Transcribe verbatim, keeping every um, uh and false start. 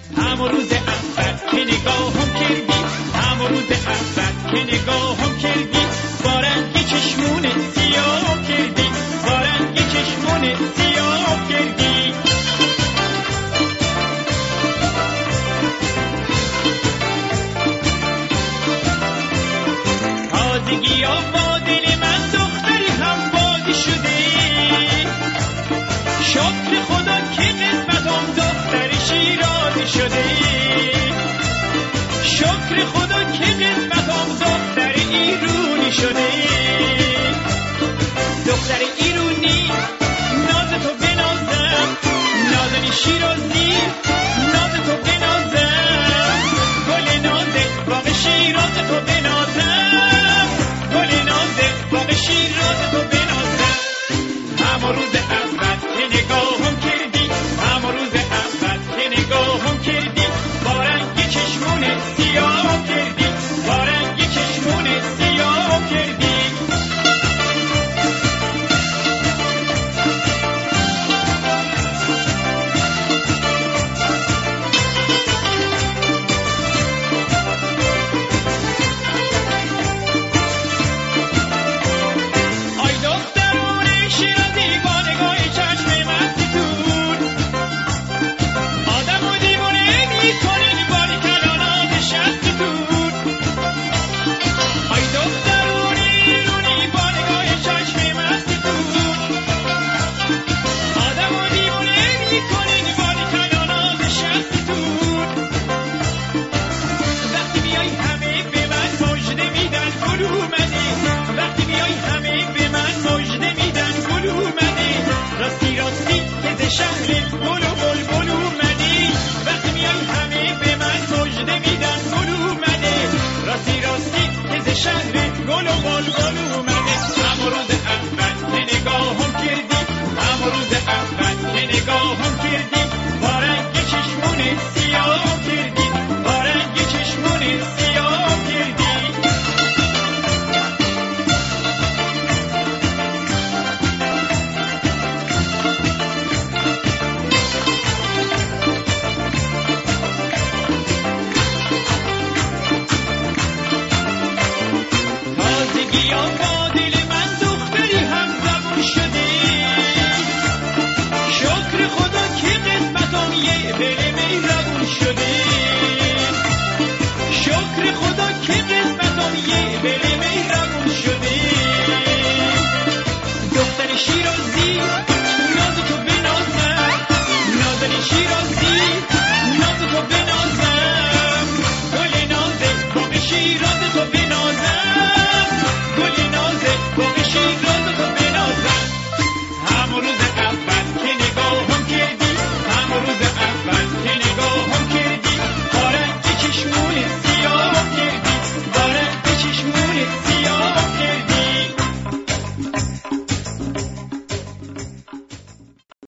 همون روز اول که نگاهم کردی، همون روز اول که نگاهم کردی، بارنگی چشمون سیاه کردی، بارنگی چشمون سیاه کردی. تازگی ها با دل من دختری هم بازی شده، شکر خدا که قسمتم دختر شیرازی شده، شکر خدا که قسمتم دختر ایرونی شده.